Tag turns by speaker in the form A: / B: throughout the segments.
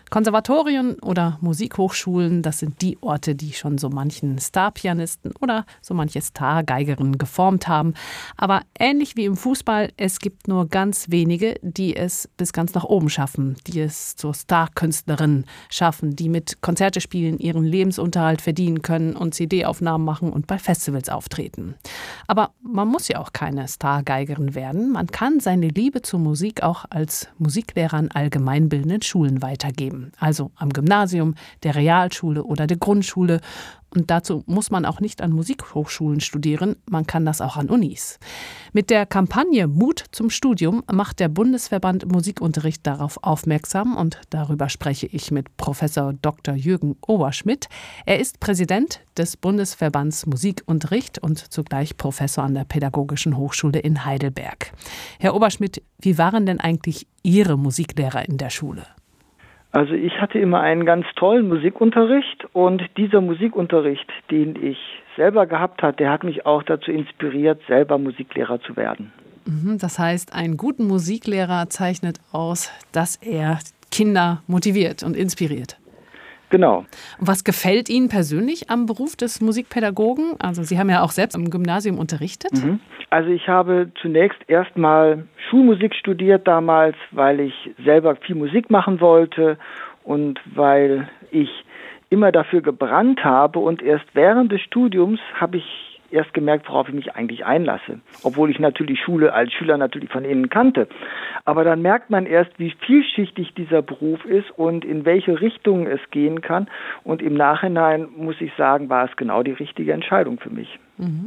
A: Konservatorien oder Musikhochschulen, das sind die Orte, die schon so manchen Starpianisten oder so manche Stargeigerin geformt haben. Aber ähnlich wie im Fußball, es gibt nur ganz wenige, die es bis ganz nach oben schaffen, die es zur Starkünstlerin schaffen, die mit Konzerte spielen, ihren Lebensunterhalt verdienen können und CD-Aufnahmen machen und bei Festivals auftreten. Aber man muss ja auch keine Stargeigerin werden. Man kann seine Liebe zur Musik auch als Musiklehrer an allgemeinbildenden Schulen weitergeben. Also am Gymnasium, der Realschule oder der Grundschule. Und dazu muss man auch nicht an Musikhochschulen studieren, man kann das auch an Unis. Mit der Kampagne Mut zum Studium macht der Bundesverband Musikunterricht darauf aufmerksam und darüber spreche ich mit Professor Dr. Jürgen Oberschmidt. Er ist Präsident des Bundesverbands Musikunterricht und zugleich Professor an der Pädagogischen Hochschule in Heidelberg. Herr Oberschmidt, wie waren denn eigentlich Ihre Musiklehrer in der Schule?
B: Also ich hatte immer einen ganz tollen Musikunterricht und dieser Musikunterricht, den ich selber gehabt habe, der hat mich auch dazu inspiriert, selber Musiklehrer zu werden.
A: Das heißt, einen guten Musiklehrer zeichnet aus, dass er Kinder motiviert und inspiriert.
B: Genau.
A: Und was gefällt Ihnen persönlich am Beruf des Musikpädagogen? Also Sie haben ja auch selbst am Gymnasium unterrichtet.
B: Also ich habe zunächst erstmal Schulmusik studiert damals, weil ich selber viel Musik machen wollte und weil ich immer dafür gebrannt habe. Und erst während des Studiums habe ich erst gemerkt, worauf ich mich eigentlich einlasse. Obwohl ich natürlich Schule als Schüler natürlich von innen kannte. Aber dann merkt man erst, wie vielschichtig dieser Beruf ist und in welche Richtung es gehen kann. Und im Nachhinein, muss ich sagen, war es genau die richtige Entscheidung für mich.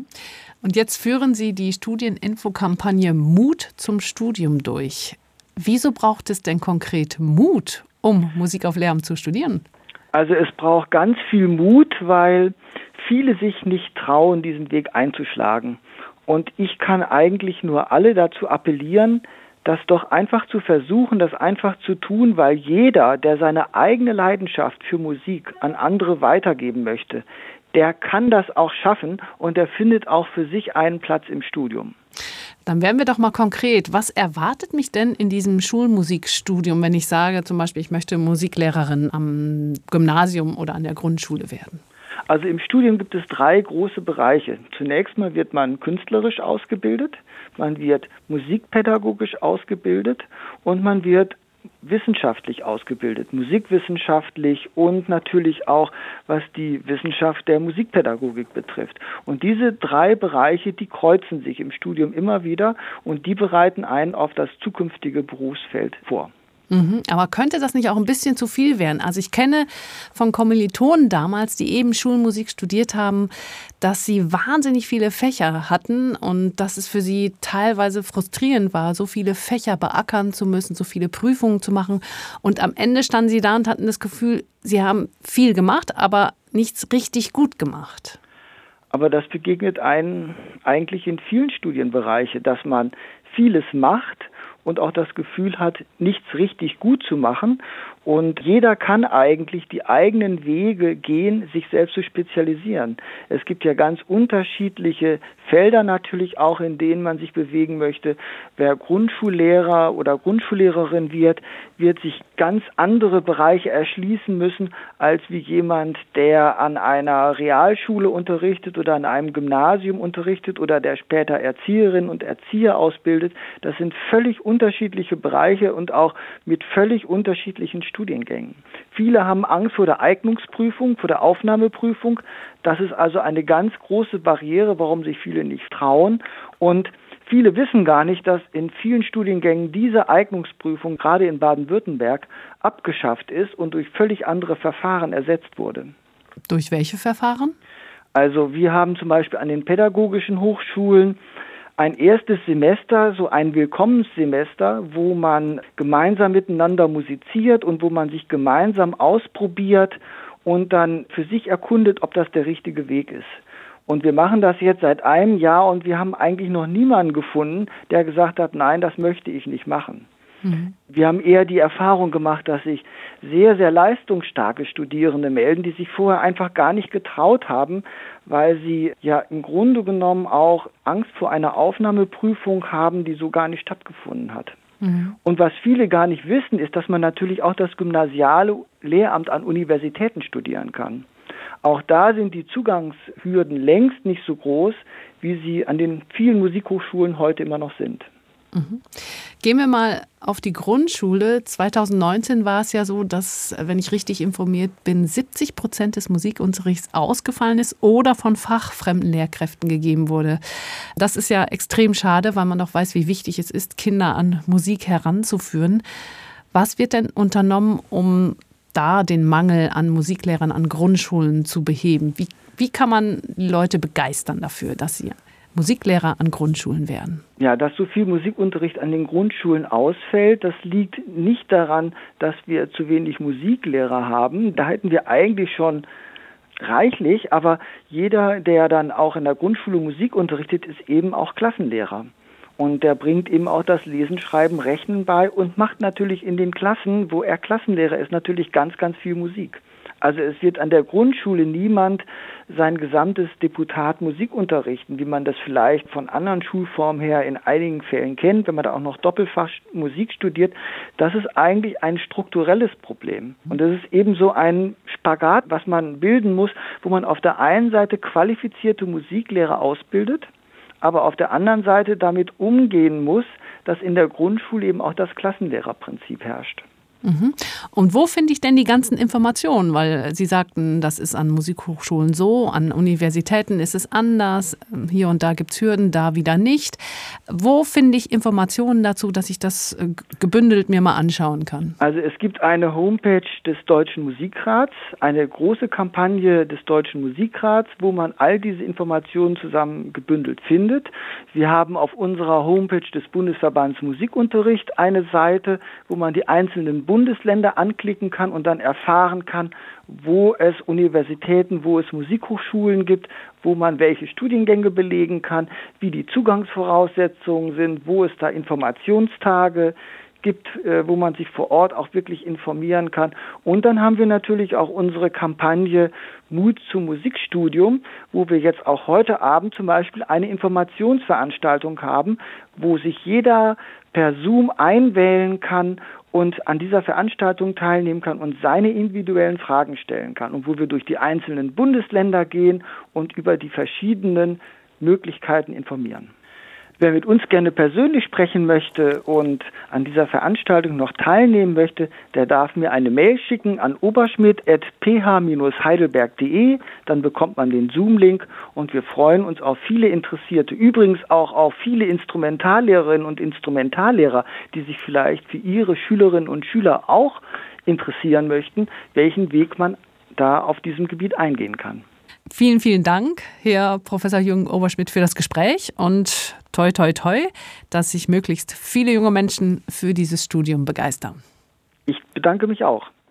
A: Und jetzt führen Sie die Studieninfo-Kampagne Mut zum Studium durch. Wieso braucht es denn konkret Mut, um Musik auf Lehramt zu studieren?
B: Also es braucht ganz viel Mut, weil viele sich nicht trauen, diesen Weg einzuschlagen. Und ich kann eigentlich nur alle dazu appellieren, das doch einfach zu versuchen, das einfach zu tun, weil jeder, der seine eigene Leidenschaft für Musik an andere weitergeben möchte, der kann das auch schaffen und der findet auch für sich einen Platz im Studium.
A: Dann werden wir doch mal konkret. Was erwartet mich denn in diesem Schulmusikstudium, wenn ich sage, zum Beispiel, ich möchte Musiklehrerin am Gymnasium oder an der Grundschule werden?
B: Also im Studium gibt es 3 große Bereiche. Zunächst mal wird man künstlerisch ausgebildet, man wird musikpädagogisch ausgebildet und man wird wissenschaftlich ausgebildet, musikwissenschaftlich und natürlich auch, was die Wissenschaft der Musikpädagogik betrifft. Und diese 3 Bereiche, die kreuzen sich im Studium immer wieder und die bereiten einen auf das zukünftige Berufsfeld vor.
A: Aber könnte das nicht auch ein bisschen zu viel werden? Also ich kenne von Kommilitonen damals, die eben Schulmusik studiert haben, dass sie wahnsinnig viele Fächer hatten und dass es für sie teilweise frustrierend war, so viele Fächer beackern zu müssen, so viele Prüfungen zu machen. Und am Ende standen sie da und hatten das Gefühl, sie haben viel gemacht, aber nichts richtig gut gemacht.
B: Aber das begegnet einem eigentlich in vielen Studienbereichen, dass man vieles macht und auch das Gefühl hat, nichts richtig gut zu machen. Und jeder kann eigentlich die eigenen Wege gehen, sich selbst zu spezialisieren. Es gibt ja ganz unterschiedliche Felder natürlich auch, in denen man sich bewegen möchte. Wer Grundschullehrer oder Grundschullehrerin wird sich ganz andere Bereiche erschließen müssen, als wie jemand, der an einer Realschule unterrichtet oder an einem Gymnasium unterrichtet oder der später Erzieherinnen und Erzieher ausbildet. Das sind völlig unterschiedliche Bereiche und auch mit völlig unterschiedlichen Studiengängen. Viele haben Angst vor der Eignungsprüfung, vor der Aufnahmeprüfung. Das ist also eine ganz große Barriere, warum sich viele nicht trauen. Und viele wissen gar nicht, dass in vielen Studiengängen diese Eignungsprüfung, gerade in Baden-Württemberg, abgeschafft ist und durch völlig andere Verfahren ersetzt wurde.
A: Durch welche Verfahren?
B: Also wir haben zum Beispiel an den pädagogischen Hochschulen ein erstes Semester, so ein Willkommenssemester, wo man gemeinsam miteinander musiziert und wo man sich gemeinsam ausprobiert und dann für sich erkundet, ob das der richtige Weg ist. Und wir machen das jetzt seit einem Jahr und wir haben eigentlich noch niemanden gefunden, der gesagt hat, nein, das möchte ich nicht machen. Wir haben eher die Erfahrung gemacht, dass sich sehr, sehr leistungsstarke Studierende melden, die sich vorher einfach gar nicht getraut haben, weil sie ja im Grunde genommen auch Angst vor einer Aufnahmeprüfung haben, die so gar nicht stattgefunden hat. Und was viele gar nicht wissen, ist, dass man natürlich auch das gymnasiale Lehramt an Universitäten studieren kann. Auch da sind die Zugangshürden längst nicht so groß, wie sie an den vielen Musikhochschulen heute immer noch sind.
A: Gehen wir mal auf die Grundschule. 2019 war es ja so, dass, wenn ich richtig informiert bin, 70% des Musikunterrichts ausgefallen ist oder von fachfremden Lehrkräften gegeben wurde. Das ist ja extrem schade, weil man doch weiß, wie wichtig es ist, Kinder an Musik heranzuführen. Was wird denn unternommen, um da den Mangel an Musiklehrern an Grundschulen zu beheben? Wie kann man die Leute begeistern dafür, dass sie Musiklehrer an Grundschulen werden?
B: Ja, dass so viel Musikunterricht an den Grundschulen ausfällt, das liegt nicht daran, dass wir zu wenig Musiklehrer haben. Da hätten wir eigentlich schon reichlich, aber jeder, der dann auch in der Grundschule Musik unterrichtet, ist eben auch Klassenlehrer. Und der bringt eben auch das Lesen, Schreiben, Rechnen bei und macht natürlich in den Klassen, wo er Klassenlehrer ist, natürlich ganz, ganz viel Musik. Also es wird an der Grundschule niemand sein gesamtes Deputat Musik unterrichten, wie man das vielleicht von anderen Schulformen her in einigen Fällen kennt, wenn man da auch noch Doppelfach Musik studiert. Das ist eigentlich ein strukturelles Problem. Und das ist eben so ein Spagat, was man bilden muss, wo man auf der einen Seite qualifizierte Musiklehrer ausbildet, aber auf der anderen Seite damit umgehen muss, dass in der Grundschule eben auch das Klassenlehrerprinzip herrscht.
A: Und wo finde ich denn die ganzen Informationen? Weil Sie sagten, das ist an Musikhochschulen so, an Universitäten ist es anders. Hier und da gibt es Hürden, da wieder nicht. Wo finde ich Informationen dazu, dass ich das gebündelt mir mal anschauen kann?
B: Also es gibt eine Homepage des Deutschen Musikrats, eine große Kampagne des Deutschen Musikrats, wo man all diese Informationen zusammen gebündelt findet. Wir haben auf unserer Homepage des Bundesverbands Musikunterricht eine Seite, wo man die einzelnen Bundesländer anklicken kann und dann erfahren kann, wo es Universitäten, wo es Musikhochschulen gibt, wo man welche Studiengänge belegen kann, wie die Zugangsvoraussetzungen sind, wo es da Informationstage gibt, wo man sich vor Ort auch wirklich informieren kann. Und dann haben wir natürlich auch unsere Kampagne Mut zum Musikstudium, wo wir jetzt auch heute Abend zum Beispiel eine Informationsveranstaltung haben, wo sich jeder per Zoom einwählen kann und an dieser Veranstaltung teilnehmen kann und seine individuellen Fragen stellen kann und wo wir durch die einzelnen Bundesländer gehen und über die verschiedenen Möglichkeiten informieren. Wer mit uns gerne persönlich sprechen möchte und an dieser Veranstaltung noch teilnehmen möchte, der darf mir eine Mail schicken an oberschmidt@ph-heidelberg.de. Dann bekommt man den Zoom-Link und wir freuen uns auf viele Interessierte. Übrigens auch auf viele Instrumentallehrerinnen und Instrumentallehrer, die sich vielleicht für ihre Schülerinnen und Schüler auch interessieren möchten, welchen Weg man da auf diesem Gebiet eingehen kann.
A: Vielen, vielen Dank, Herr Professor Jürgen Oberschmidt, für das Gespräch und toi, toi, toi, dass sich möglichst viele junge Menschen für dieses Studium begeistern.
B: Ich bedanke mich auch.